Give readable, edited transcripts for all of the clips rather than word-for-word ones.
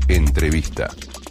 Entrevista.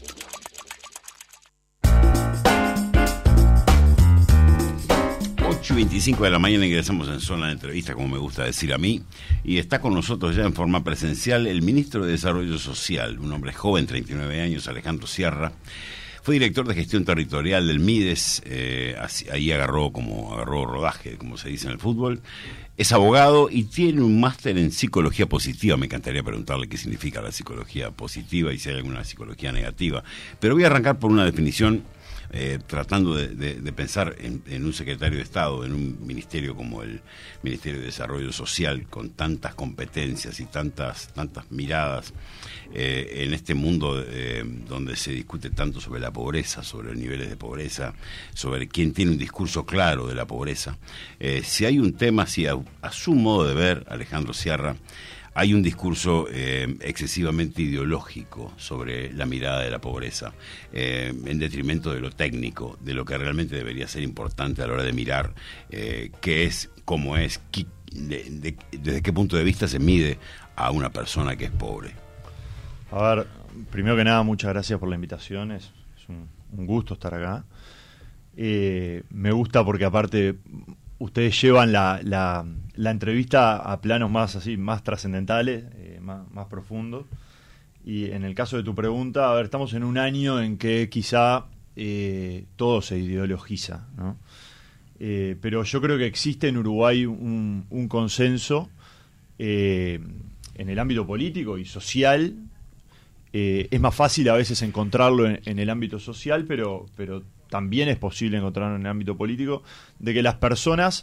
Y 25 de la mañana ingresamos en zona de entrevista, como me gusta decir a mí, y está con nosotros ya en forma presencial el ministro de Desarrollo Social, un hombre joven, 39 años, Alejandro Sierra. Fue director de gestión territorial del Mides, ahí agarró rodaje, como se dice en el fútbol. Es abogado y tiene un máster en psicología positiva. Me encantaría preguntarle qué significa la psicología positiva y si hay alguna psicología negativa. Pero voy a arrancar por una definición. Tratando de pensar en un secretario de Estado, en un ministerio como el Ministerio de Desarrollo Social, con tantas competencias y tantas miradas, en este mundo donde se discute tanto sobre la pobreza, sobre los niveles de pobreza, sobre quién tiene un discurso claro de la pobreza. Si hay un tema, si a su modo de ver, Alejandro Sierra, hay un discurso excesivamente ideológico sobre la mirada de la pobreza, en detrimento de lo técnico, de lo que realmente debería ser importante a la hora de mirar qué es, cómo es, desde qué punto de vista se mide a una persona que es pobre. A ver, primero que nada, muchas gracias por la invitación, es un gusto estar acá. Me gusta porque aparte ustedes llevan la entrevista a planos más trascendentales, más profundos. Y en el caso de tu pregunta, a ver, estamos en un año en que quizá todo se ideologiza, ¿no? Pero yo creo que existe en Uruguay un consenso en el ámbito político y social. Es más fácil a veces encontrarlo en el ámbito social, pero también es posible encontrarlo en el ámbito político, de que las personas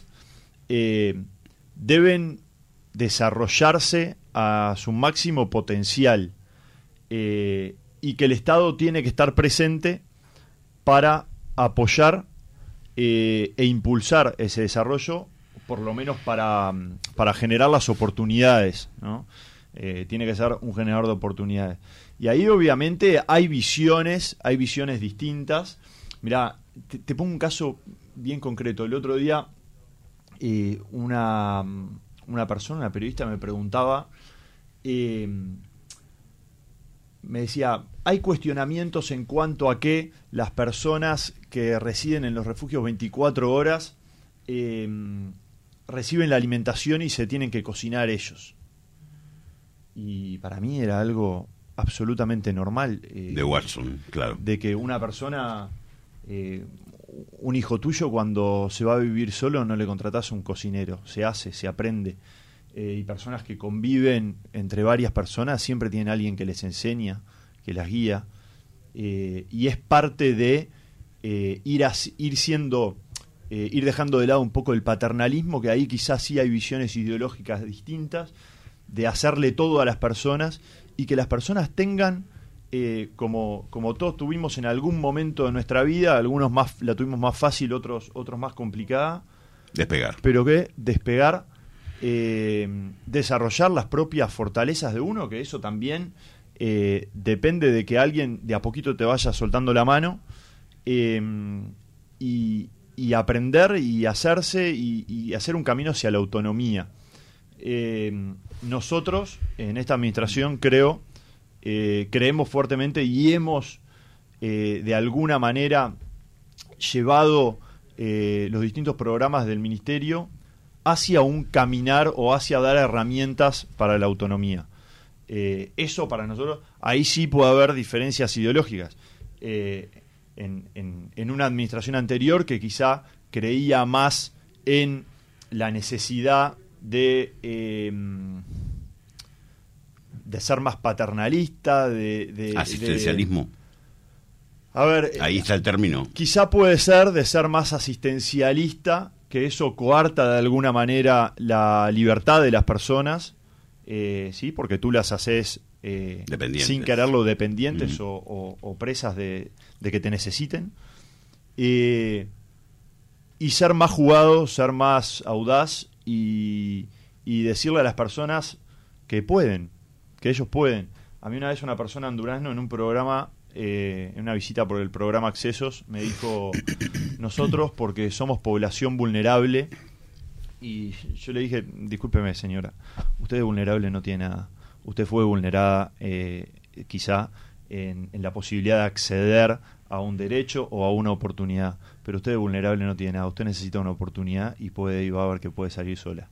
deben desarrollarse a su máximo potencial y que el Estado tiene que estar presente para apoyar e impulsar ese desarrollo, por lo menos para generar las oportunidades, ¿no? Tiene que ser un generador de oportunidades. Y ahí obviamente hay visiones distintas. Mirá, te pongo un caso bien concreto. El otro día una persona, una periodista, me preguntaba, me decía, hay cuestionamientos en cuanto a que las personas que residen en los refugios 24 horas reciben la alimentación y se tienen que cocinar ellos. Y para mí era algo absolutamente normal. De Watson, claro. De que una persona... un hijo tuyo, cuando se va a vivir solo, no le contratás a un cocinero, se hace, se aprende, y personas que conviven entre varias personas siempre tienen alguien que les enseña, que las guía, y es parte de ir dejando de lado un poco el paternalismo, que ahí quizás sí hay visiones ideológicas distintas, de hacerle todo a las personas y que las personas tengan como todos tuvimos en algún momento de nuestra vida, algunos más la tuvimos más fácil, otros más complicada, despegar, pero que despegar, desarrollar las propias fortalezas de uno, que eso también depende de que alguien de a poquito te vaya soltando la mano, y aprender y hacerse y hacer un camino hacia la autonomía. Nosotros en esta administración creemos fuertemente y hemos de alguna manera llevado los distintos programas del ministerio hacia un caminar o hacia dar herramientas para la autonomía. Eso para nosotros, ahí sí puede haber diferencias ideológicas. En una administración anterior que quizá creía más en la necesidad de ser más paternalista, de asistencialismo. A ver, ahí está el término. Quizá puede ser de ser más asistencialista, que eso coarta de alguna manera la libertad de las personas, sí, porque tú las haces sin quererlo dependientes, o presas de que te necesiten, y ser más jugado, ser más audaz y decirle a las personas que pueden, que ellos pueden. A mí una vez una persona en Durazno, en un programa, en una visita por el programa Accesos, me dijo, nosotros porque somos población vulnerable, y yo le dije, discúlpeme señora, usted de vulnerable no tiene nada, usted fue vulnerada quizá en la posibilidad de acceder a un derecho o a una oportunidad. Pero usted vulnerable no tiene nada, usted necesita una oportunidad y va a ver que puede salir sola.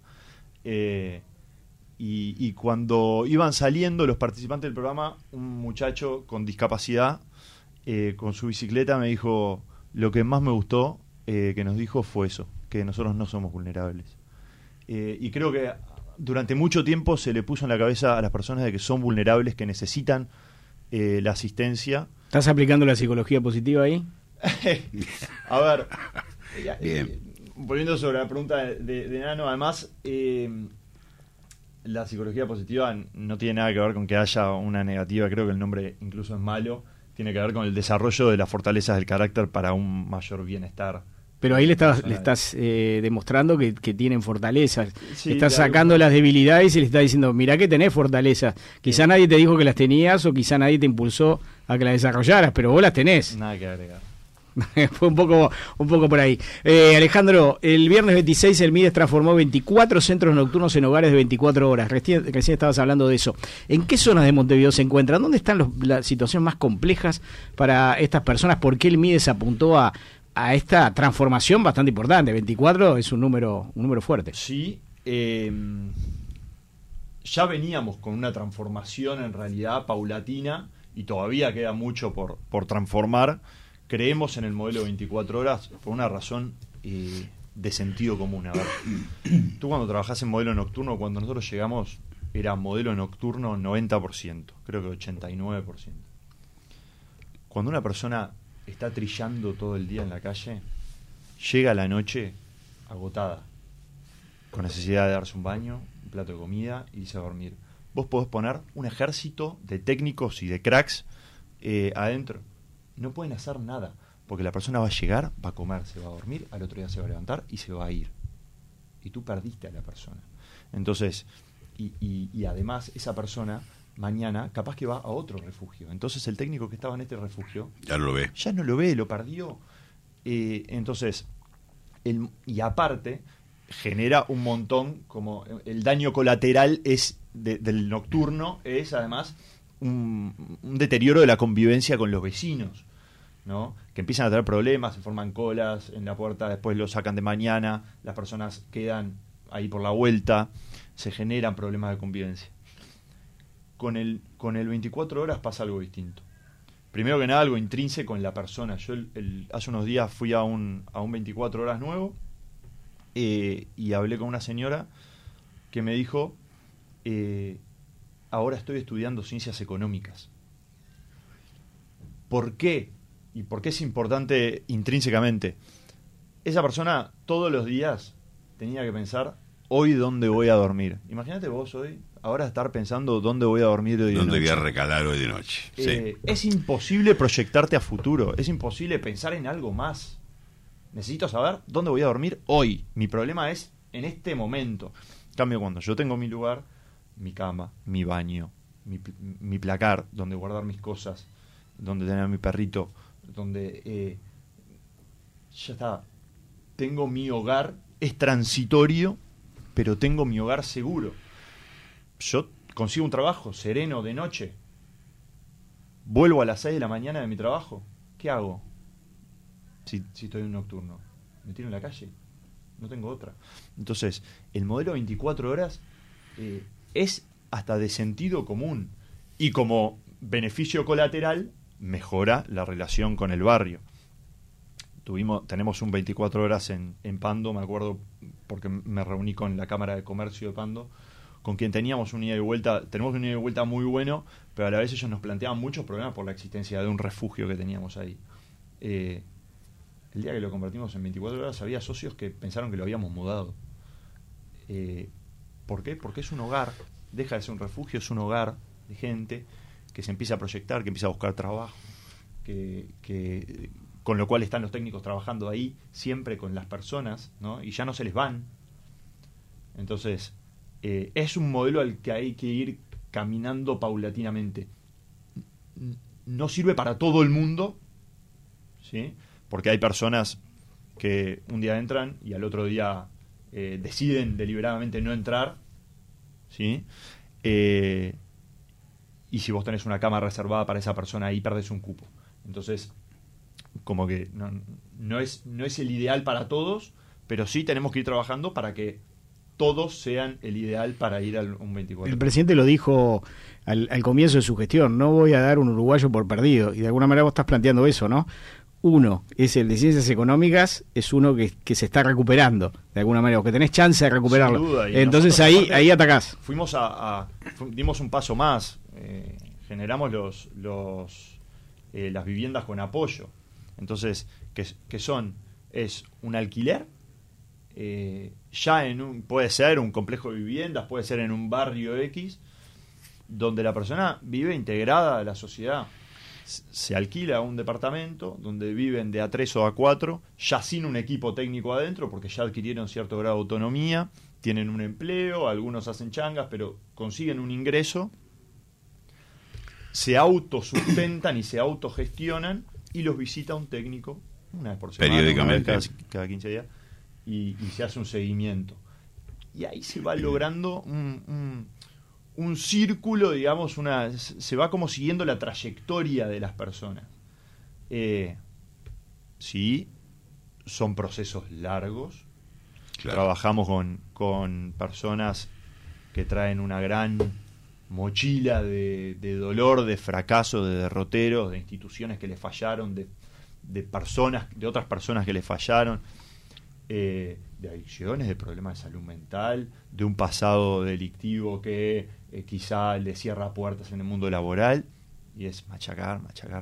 Y cuando iban saliendo los participantes del programa, un muchacho con discapacidad, con su bicicleta, me dijo, lo que más me gustó que nos dijo fue eso, que nosotros no somos vulnerables. Y creo que durante mucho tiempo se le puso en la cabeza a las personas de que son vulnerables, que necesitan la asistencia. ¿Estás aplicando la psicología positiva ahí? A ver, volviendo sobre la pregunta de Nano, además la psicología positiva no tiene nada que ver con que haya una negativa, creo que el nombre incluso es malo, tiene que ver con el desarrollo de las fortalezas del carácter para un mayor bienestar. Pero ahí le estás demostrando que tienen fortalezas. Sí, estás claro, sacando las debilidades y le estás diciendo, mirá que tenés fortalezas. Quizá nadie te dijo que las tenías o quizá nadie te impulsó a que las desarrollaras, pero vos las tenés. Nada que agregar. Fue un poco por ahí. Alejandro, el viernes 26 el Mides transformó 24 centros nocturnos en hogares de 24 horas. Recién estabas hablando de eso. ¿En qué zonas de Montevideo se encuentran? ¿Dónde están las situaciones más complejas para estas personas? ¿Por qué el Mides apuntó a esta transformación bastante importante? 24 es un número fuerte. Sí, ya veníamos con una transformación en realidad paulatina y todavía queda mucho por transformar. Creemos en el modelo 24 horas por una razón de sentido común. A ver, tú cuando trabajás en modelo nocturno, cuando nosotros llegamos, era modelo nocturno 90%, creo que 89%. Cuando una persona está trillando todo el día en la calle, llega a la noche agotada, con necesidad de darse un baño, un plato de comida y irse a dormir. Vos podés poner un ejército de técnicos y de cracks adentro. No pueden hacer nada, porque la persona va a llegar, va a comer, se va a dormir, al otro día se va a levantar y se va a ir. Y tú perdiste a la persona. Entonces, y además esa persona mañana capaz que va a otro refugio. Entonces el técnico que estaba en este refugio ya no lo ve, lo perdió. Entonces, y aparte genera un montón, como el daño colateral es del nocturno, es además un deterioro de la convivencia con los vecinos, ¿no? Que empiezan a tener problemas, se forman colas en la puerta, después lo sacan de mañana, las personas quedan ahí por la vuelta, se generan problemas de convivencia. Con el 24 horas pasa algo distinto. Primero que nada, algo intrínseco en la persona. Yo hace unos días fui a un 24 horas nuevo y hablé con una señora que me dijo, ahora estoy estudiando ciencias económicas. ¿Por qué? ¿Y por qué es importante intrínsecamente? Esa persona todos los días tenía que pensar, hoy dónde voy a dormir. Imagínate vos hoy, ahora estar pensando dónde voy a dormir hoy de noche. ¿Dónde voy a recalar hoy de noche? Sí. Es imposible proyectarte a futuro, es imposible pensar en algo más. Necesito saber dónde voy a dormir hoy. Mi problema es en este momento. En cambio, cuando yo tengo mi lugar, mi cama, mi baño, mi placar, donde guardar mis cosas, donde tener a mi perrito, donde ya está, tengo mi hogar, es transitorio, pero tengo mi hogar seguro. Yo consigo un trabajo sereno de noche, vuelvo a las 6 de la mañana de mi trabajo, ¿qué hago? Si estoy en un nocturno, me tiro en la calle, no tengo otra. Entonces, el modelo 24 horas es hasta de sentido común y como beneficio colateral mejora la relación con el barrio. Tenemos un 24 horas en Pando, me acuerdo porque me reuní con la Cámara de Comercio de Pando, con quien teníamos un ida y vuelta, tenemos un ida y vuelta muy bueno, pero a la vez ellos nos planteaban muchos problemas por la existencia de un refugio que teníamos ahí. El día que lo convertimos en 24 horas había socios que pensaron que lo habíamos mudado. ¿Por qué? Porque es un hogar, deja de ser un refugio, es un hogar de gente que se empieza a proyectar, que empieza a buscar trabajo, que con lo cual están los técnicos trabajando ahí siempre con las personas, ¿no? Y ya no se les van. Entonces, es un modelo al que hay que ir caminando paulatinamente. No sirve para todo el mundo, ¿sí? Porque hay personas que un día entran y al otro día deciden deliberadamente no entrar, ¿sí? y si vos tenés una cama reservada para esa persona, ahí perdés un cupo. Entonces, como que no es el ideal para todos, pero sí tenemos que ir trabajando para que todos sean el ideal para ir a un 24. El presidente lo dijo al comienzo de su gestión: no voy a dar un uruguayo por perdido, y de alguna manera vos estás planteando eso, ¿no? Uno es el de ciencias económicas, es uno que se está recuperando de alguna manera, o que tenés chance de recuperarlo. Sin duda, entonces ahí atacás. Dimos un paso más, generamos las viviendas con apoyo. Entonces, es un alquiler, puede ser un complejo de viviendas, puede ser en un barrio X, donde la persona vive integrada a la sociedad. Se alquila un departamento donde viven de A3 o A4, ya sin un equipo técnico adentro, porque ya adquirieron cierto grado de autonomía, tienen un empleo, algunos hacen changas, pero consiguen un ingreso, se autosustentan y se autogestionan, y los visita un técnico una vez por semana, periódicamente, cada 15 días, y se hace un seguimiento. Y ahí se va logrando un círculo, digamos, se va como siguiendo la trayectoria de las personas. Sí, son procesos largos. Claro. Trabajamos con personas que traen una gran mochila de dolor, de fracaso, de derroteros, de instituciones que les fallaron, de otras personas que les fallaron, de adicciones, de problemas de salud mental, de un pasado delictivo que quizá le cierra puertas en el mundo laboral, y es machacar,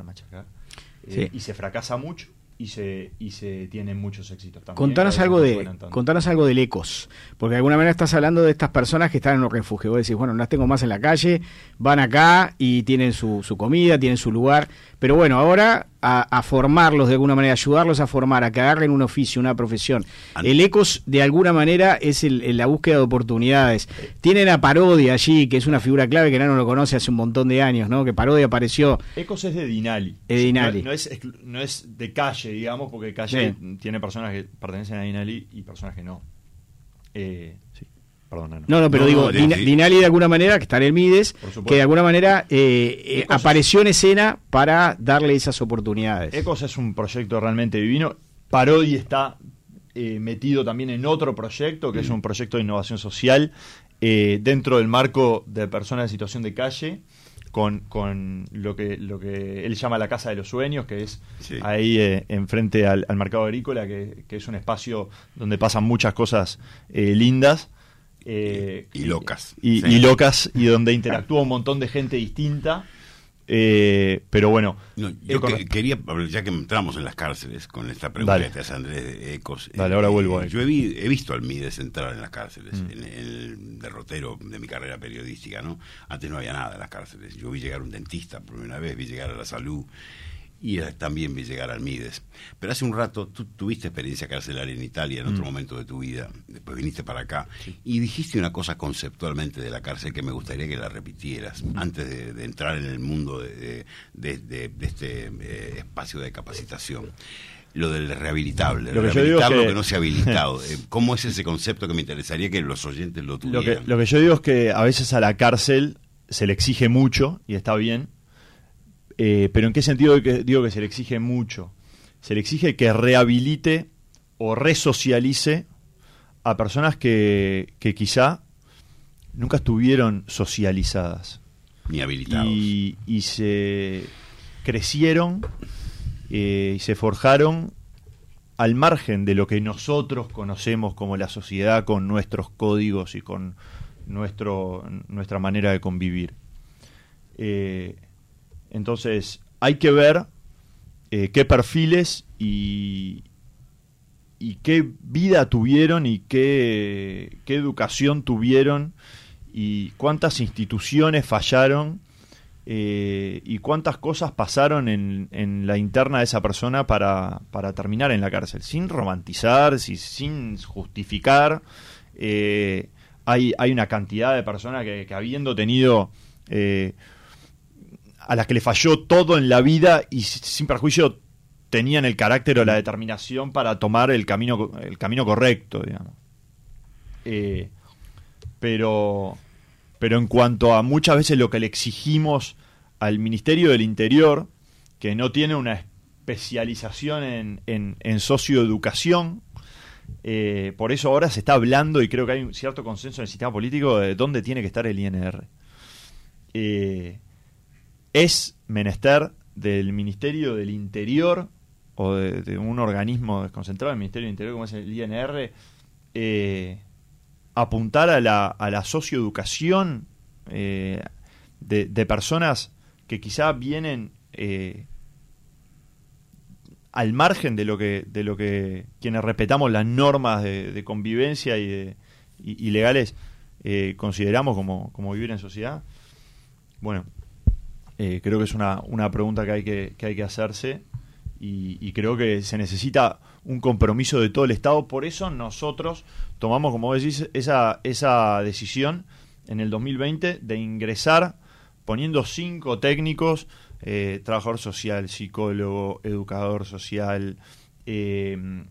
sí. Y se fracasa mucho y se tienen muchos éxitos también. Contanos algo del ECOS, porque de alguna manera estás hablando de estas personas que están en los refugios. Vos decís, bueno, no las tengo más en la calle, van acá y tienen su comida, tienen su lugar, pero bueno, ahora a formarlos de alguna manera, ayudarlos a formar, a que agarren un oficio, una profesión. El ECOS de alguna manera es la búsqueda de oportunidades. Tienen a Parodia allí, que es una figura clave que no lo conoce hace un montón de años, ¿no? Que Parodia apareció. ECOS es de Dinali. No es de Calle, digamos, porque Calle tiene personas que pertenecen a Dinali y personas que no. Sí. Perdón, no, pero digo, Dinali de alguna manera, que está en el Mides, que de alguna manera apareció en escena para darle esas oportunidades. ECOS es un proyecto realmente divino. Parodi está metido también en otro proyecto, que es un proyecto de innovación social, dentro del marco de personas en situación de calle, con lo que él llama la Casa de los Sueños, que es ahí enfrente al mercado agrícola, que es un espacio donde pasan muchas cosas lindas. Y locas. Y locas, y donde interactúa un montón de gente distinta. Pero bueno, yo quería, ya que entramos en las cárceles con esta pregunta que te hace Andrés de ECOS, ahora vuelvo a yo he visto al Mides entrar en las cárceles en el derrotero de mi carrera periodística, ¿no? Antes no había nada en las cárceles. Yo vi llegar un dentista por primera vez, vi llegar a la salud, y también vi llegar al Mides. Pero hace un rato tú tuviste experiencia carcelaria en Italia en otro momento de tu vida, después viniste para acá, y dijiste una cosa conceptualmente de la cárcel que me gustaría que la repitieras antes de entrar en el mundo de este espacio de capacitación. Lo del rehabilitable, lo que no se ha habilitado. ¿Cómo es ese concepto que me interesaría que los oyentes lo tuvieran? Lo que yo digo es que a veces a la cárcel se le exige mucho, y está bien. Pero ¿en qué sentido digo que se le exige mucho? Se le exige que rehabilite o resocialice a personas que quizá nunca estuvieron socializadas. Ni habilitados. Y se crecieron y se forjaron al margen de lo que nosotros conocemos como la sociedad, con nuestros códigos y con nuestra manera de convivir. Entonces, hay que ver qué perfiles y qué vida tuvieron y qué educación tuvieron y cuántas instituciones fallaron y cuántas cosas pasaron en la interna de esa persona para terminar en la cárcel, sin romantizar, sin justificar. Hay una cantidad de personas que habiendo tenido... a las que le falló todo en la vida y sin perjuicio tenían el carácter o la determinación para tomar el camino correcto, digamos. Pero Pero en cuanto a muchas veces lo que le exigimos al Ministerio del Interior, que no tiene una especialización en socioeducación, por eso ahora se está hablando, y creo que hay un cierto consenso en el sistema político, de dónde tiene que estar el INR. Es menester del Ministerio del Interior, o de un organismo desconcentrado del Ministerio del Interior como es el INR, apuntar a la socioeducación de personas que quizá vienen al margen de lo que quienes respetamos las normas de convivencia y legales consideramos como vivir en sociedad. Bueno, creo que es una pregunta que hay que hacerse, y creo que se necesita un compromiso de todo el Estado. Por eso nosotros tomamos, como decís, esa decisión en el 2020 de ingresar poniendo 5 técnicos, trabajador social, psicólogo, educador social, en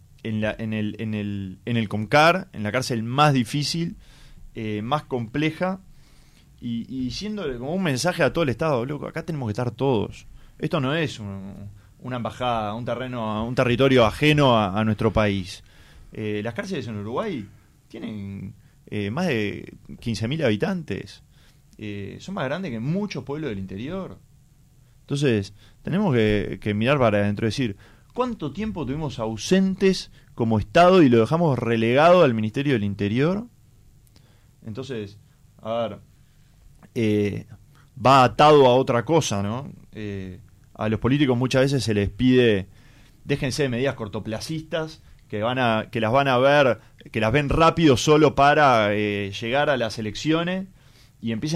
el COMCAR, en la cárcel más difícil, más compleja, y diciéndole como un mensaje a todo el Estado: loco, acá tenemos que estar todos. Esto no es una embajada, un territorio ajeno a nuestro país. Las cárceles en Uruguay tienen más de 15.000 habitantes. Son más grandes que muchos pueblos del interior. Entonces, tenemos que mirar para adentro, decir, ¿cuánto tiempo tuvimos ausentes como Estado y lo dejamos relegado al Ministerio del Interior? Entonces, a ver, va atado a otra cosa, ¿no? A los políticos muchas veces se les pide, déjense de medidas cortoplacistas, que las van a ver, que las ven rápido solo para llegar a las elecciones, y empiecen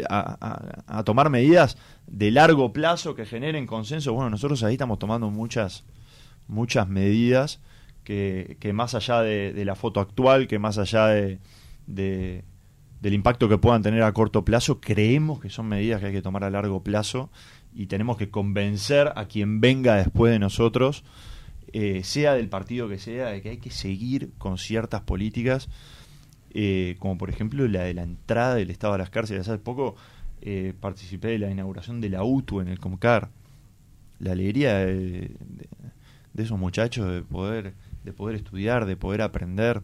a tomar medidas de largo plazo que generen consenso. Bueno, nosotros ahí estamos tomando muchas medidas que más allá de la foto actual, que más allá del impacto que puedan tener a corto plazo, creemos que son medidas que hay que tomar a largo plazo, y tenemos que convencer a quien venga después de nosotros, sea del partido que sea, de que hay que seguir con ciertas políticas, como por ejemplo la de la entrada del Estado a las cárceles. Hace poco participé de la inauguración de la UTU en el COMCAR. La alegría de esos muchachos de poder estudiar, de poder aprender,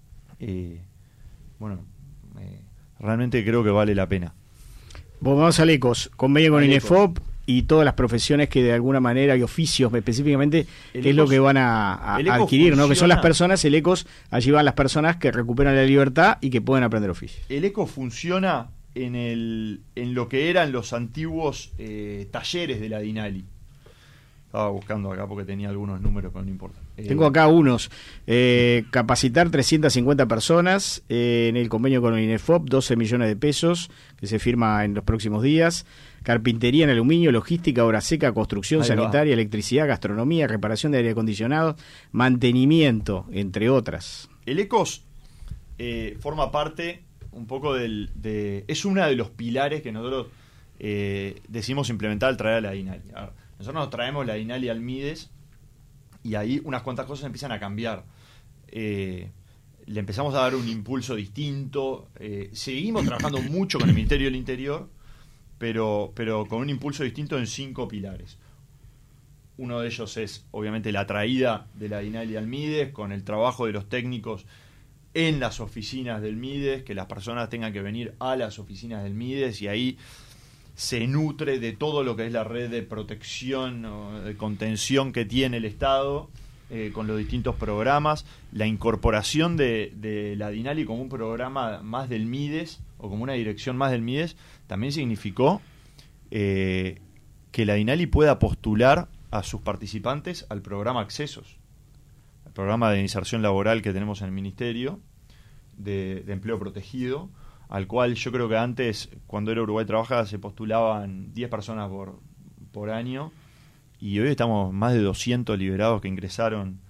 realmente creo que vale la pena. Vamos al ECOS, convenio con INEFOP y todas las profesiones que de alguna manera, y oficios específicamente, que es lo que van a adquirir, ¿no? Que son las personas, el ECOS, allí van las personas que recuperan la libertad y que pueden aprender oficios. El ECOS funciona en lo que eran los antiguos talleres de la DINALI. Estaba buscando acá porque tenía algunos números, pero no importa. Tengo acá unos. Capacitar 350 personas en el convenio con el INEFOP, 12 millones de pesos, que se firma en los próximos días. Carpintería en aluminio, logística, obra seca, construcción sanitaria, electricidad, gastronomía, reparación de aire acondicionado, mantenimiento, entre otras. El ECOS forma parte un poco es uno de los pilares que nosotros decidimos implementar al traer a la DINALI. Nosotros nos traemos la DINALI al MIDES, y ahí unas cuantas cosas empiezan a cambiar. Le empezamos a dar un impulso distinto. Seguimos trabajando mucho con el Ministerio del Interior, pero con un impulso distinto en 5 pilares. Uno de ellos es, obviamente, la traída de la DINALI al MIDES, con el trabajo de los técnicos en las oficinas del MIDES, que las personas tengan que venir a las oficinas del MIDES, y ahí se nutre de todo lo que es la red de protección o de contención que tiene el Estado, con los distintos programas. La incorporación de la DINALI como un programa más del MIDES, o como una dirección más del MIDES, también significó que la DINALI pueda postular a sus participantes al programa Accesos, el programa de inserción laboral que tenemos en el Ministerio de Empleo Protegido, al cual yo creo que antes, cuando era Uruguay Trabaja, se postulaban 10 personas por año, y hoy estamos más de 200 liberados que ingresaron,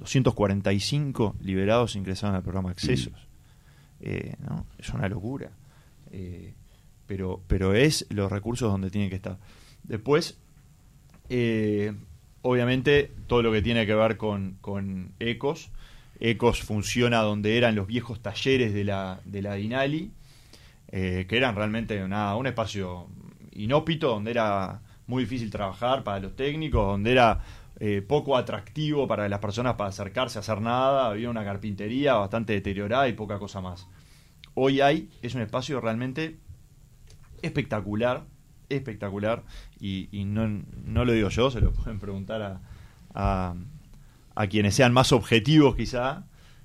245 liberados ingresaron al programa Accesos. ¿No? Es una locura. Pero es los recursos donde tienen que estar. Después, obviamente, todo lo que tiene que ver con ECOS funciona donde eran los viejos talleres de la DINALI. que eran realmente un espacio inhóspito, donde era muy difícil trabajar para los técnicos, donde era poco atractivo para las personas para acercarse a hacer nada, había una carpintería bastante deteriorada y poca cosa más. Hoy es un espacio realmente espectacular, y no lo digo yo, se lo pueden preguntar a quienes sean más objetivos quizá,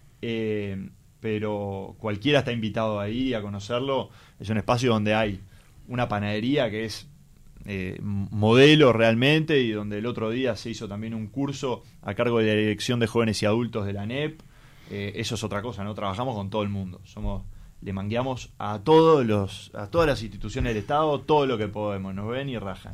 pero cualquiera está invitado a ir y a conocerlo. Es un espacio donde hay una panadería que es modelo realmente, y donde el otro día se hizo también un curso a cargo de la Dirección de Jóvenes y Adultos de la ANEP. Eso es otra cosa, ¿no? Trabajamos con todo el mundo, le mangueamos a todas las instituciones del Estado todo lo que podemos, nos ven y rajan.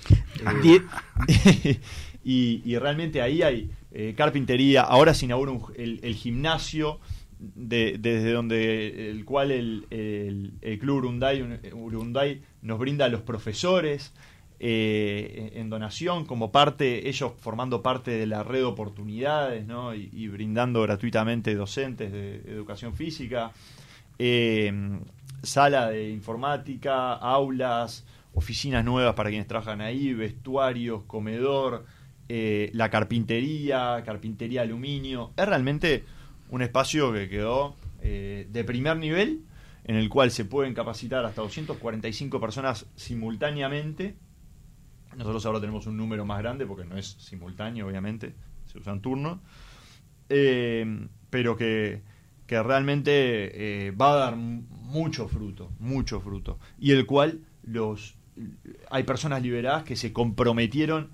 Y realmente ahí hay carpintería. Ahora se inaugura el gimnasio desde donde el cual el Club Urunday nos brinda a los profesores en donación, como parte, ellos formando parte de la red de oportunidades, ¿no? y brindando gratuitamente docentes de educación física, sala de informática, aulas, oficinas nuevas para quienes trabajan ahí, vestuarios, comedor, la carpintería aluminio. Es realmente un espacio que quedó de primer nivel, en el cual se pueden capacitar hasta 245 personas simultáneamente. Nosotros ahora tenemos un número más grande porque no es simultáneo, obviamente, se usan turnos, pero que realmente va a dar mucho fruto, y el cual hay personas liberadas que se comprometieron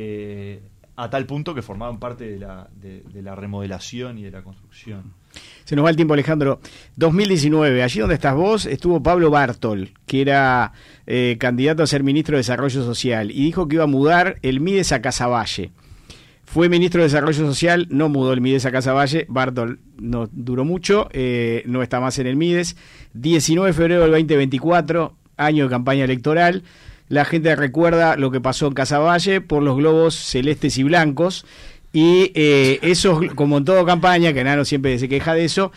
a tal punto que formaban parte de la remodelación y de la construcción. Se nos va el tiempo, Alejandro. 2019, allí donde estás vos, estuvo Pablo Bartol, que era candidato a ser ministro de Desarrollo Social, y dijo que iba a mudar el Mides a Casaballe. Fue ministro de Desarrollo Social, no mudó el Mides a Casaballe. Bartol no duró mucho, no está más en el Mides. 19 de febrero del 2024, año de campaña electoral. La gente recuerda lo que pasó en Casaballe por los globos celestes y blancos. Y esos, como en toda campaña, que Nano siempre se queja de eso,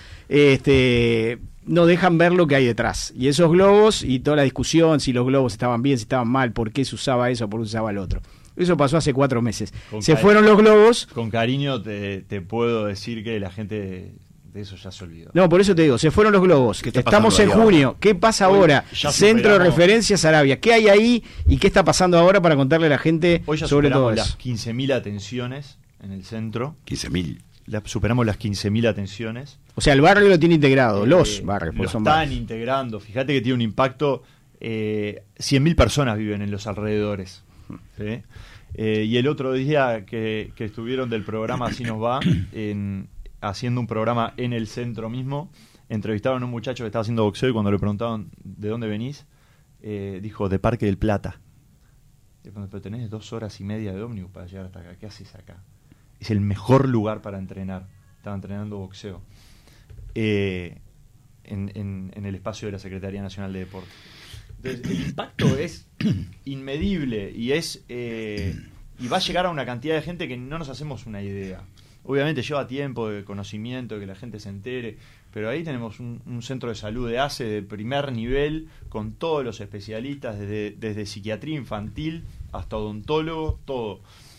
no dejan ver lo que hay detrás. Y esos globos y toda la discusión, si los globos estaban bien, si estaban mal, por qué se usaba eso, por qué se usaba el otro. Eso pasó hace 4 meses. Fueron los globos. Con cariño te puedo decir que la gente de eso ya se olvidó. No, por eso te digo, se fueron los globos. Estamos en junio. Ahora? ¿Qué pasa ahora? Centro de referencia Sarabia. ¿Qué hay ahí y qué está pasando ahora para contarle a la gente hoy ya sobre todo las eso? 15.000 atenciones en el centro. 15.000. Superamos las 15.000 atenciones. O sea, el barrio lo tiene integrado, los barrios. Lo están integrando. Fíjate que tiene un impacto. 100.000 personas viven en los alrededores. ¿Sí? Y el otro día que estuvieron del programa Así Nos Va, haciendo un programa en el centro mismo, entrevistaron a un muchacho que estaba haciendo boxeo, y cuando le preguntaban ¿de dónde venís? Dijo, de Parque del Plata. Pero tenés 2 horas y media de ómnibus para llegar hasta acá. ¿Qué haces acá? Es el mejor lugar para entrenar. Estaba entrenando boxeo en el espacio de la Secretaría Nacional de Deportes. Entonces, el impacto es inmedible y va a llegar a una cantidad de gente que no nos hacemos una idea. Obviamente lleva tiempo de conocimiento, de que la gente se entere, pero ahí tenemos un centro de salud de ACE de primer nivel, con todos los especialistas, desde psiquiatría infantil hasta odontólogo, todo.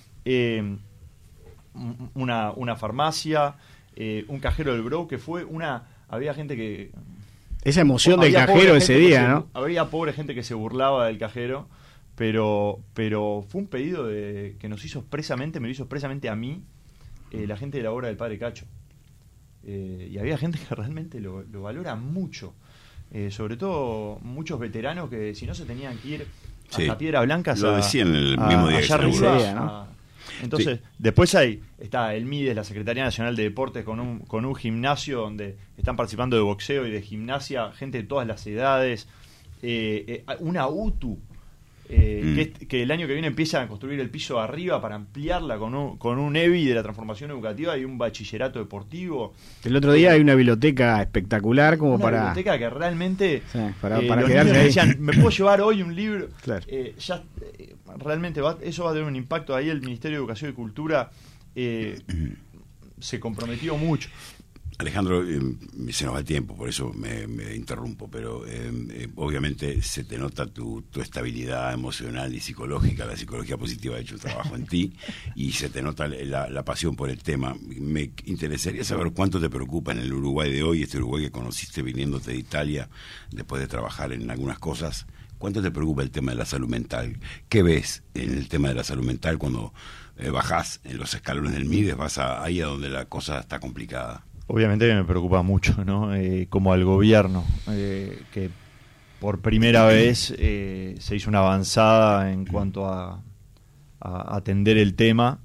Una farmacia, un cajero del Bro, que fue había gente que... Esa emoción del cajero ese día, ¿no? Había pobre gente que se burlaba del cajero, pero fue un pedido que me lo hizo expresamente a mí, la gente de la obra del Padre Cacho. Y había gente que realmente lo valora mucho. Sobre todo muchos veteranos que si no se tenían que ir hasta Piedra Blanca. Lo decían el mismo día allá que arriba, ¿no? Entonces, después está el MIDES, la Secretaría Nacional de Deportes, con un gimnasio donde están participando de boxeo y de gimnasia, gente de todas las edades, una UTU, que el año que viene empiezan a construir el piso arriba para ampliarla con un EBI de la transformación educativa y un bachillerato deportivo. El otro día hay una biblioteca espectacular como una biblioteca que realmente para los quedarse niños ahí. decían, ¿me puedo llevar hoy un libro? Claro. Realmente eso va a tener un impacto. Ahí el Ministerio de Educación y Cultura se comprometió mucho. Alejandro, se nos va el tiempo, por eso me interrumpo, pero obviamente se te nota tu estabilidad emocional y psicológica. La psicología positiva ha hecho un trabajo en ti y se te nota la pasión por el tema. Me interesaría saber cuánto te preocupa en el Uruguay de hoy, este Uruguay que conociste viniéndote de Italia después de trabajar en algunas cosas. ¿Cuánto te preocupa el tema de la salud mental? ¿Qué ves en el tema de la salud mental cuando bajás en los escalones del Mides, vas ahí a donde la cosa está complicada? Obviamente que me preocupa mucho, ¿no? Como al gobierno, que por primera vez se hizo una avanzada en cuanto a atender el tema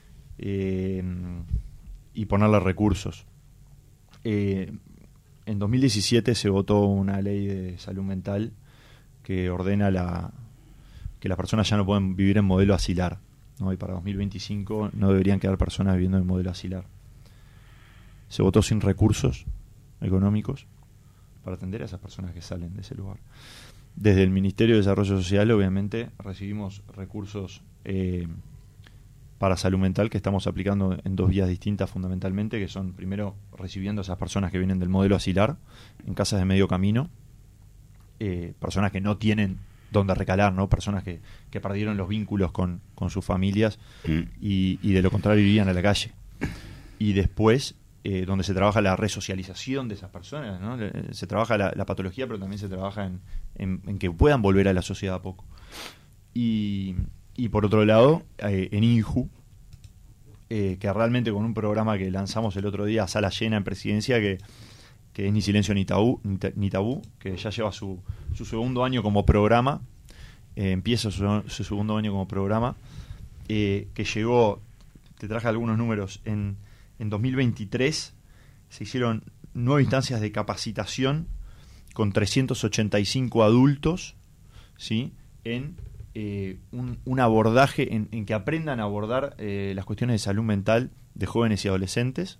y ponerle recursos. En 2017 se votó una ley de salud mental que ordena que las personas ya no pueden vivir en modelo asilar, ¿no? Y para 2025 no deberían quedar personas viviendo en modelo asilar. Se votó sin recursos económicos para atender a esas personas que salen de ese lugar. Desde el Ministerio de Desarrollo Social, obviamente, recibimos recursos para salud mental que estamos aplicando en dos vías distintas fundamentalmente, que son, primero, recibiendo a esas personas que vienen del modelo asilar en casas de medio camino, personas que no tienen dónde recalar, ¿no? Personas que perdieron los vínculos con sus familias y de lo contrario irían a la calle. Y después, donde se trabaja la resocialización de esas personas, ¿no? Se trabaja la patología, pero también se trabaja en que puedan volver a la sociedad a poco. Y por otro lado, en INJU, que realmente con un programa que lanzamos el otro día a sala llena en Presidencia, que es Ni Silencio ni Tabú, que ya lleva su segundo año como programa, empieza su segundo año como programa, que llegó, te traje algunos números, en 2023 se hicieron 9 instancias de capacitación con 385 adultos, ¿sí? En un abordaje, en que aprendan a abordar las cuestiones de salud mental de jóvenes y adolescentes,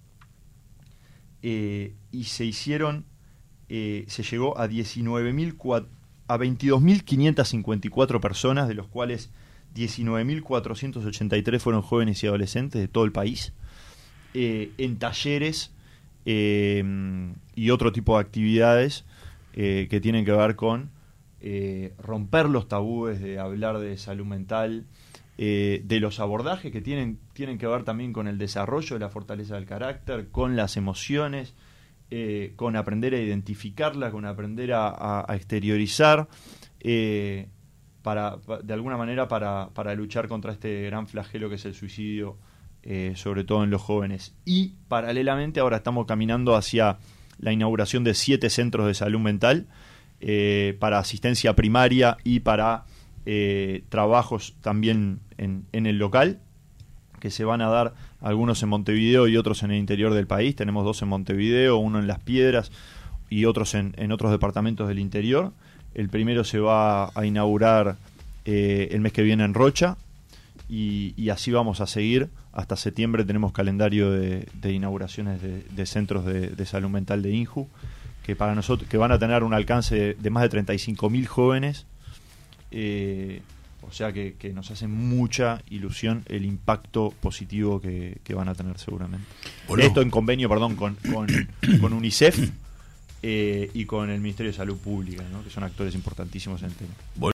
y se llegó a 22.554 personas, de los cuales 19.483 fueron jóvenes y adolescentes de todo el país, en talleres y otro tipo de actividades que tienen que ver con romper los tabúes de hablar de salud mental, de los abordajes que tienen que ver también con el desarrollo de la fortaleza del carácter, con las emociones, con aprender a identificarlas, con aprender a exteriorizar, de alguna manera para luchar contra este gran flagelo que es el suicidio, sobre todo en los jóvenes. Y paralelamente ahora estamos caminando hacia la inauguración de 7 centros de salud mental para asistencia primaria y para trabajos también en el local, que se van a dar algunos en Montevideo y otros en el interior del país. Tenemos 2 en Montevideo, uno en Las Piedras y otros en otros departamentos del interior. El primero se va a inaugurar el mes que viene en Rocha, y así vamos a seguir. Hasta septiembre tenemos calendario de inauguraciones de centros de salud mental de INJU, que para nosotros, que van a tener un alcance de más de 35.000 jóvenes, o sea que nos hace mucha ilusión el impacto positivo que van a tener seguramente. Bueno. Esto en convenio, con UNICEF y con el Ministerio de Salud Pública, ¿no? Que son actores importantísimos en el tema. Bueno.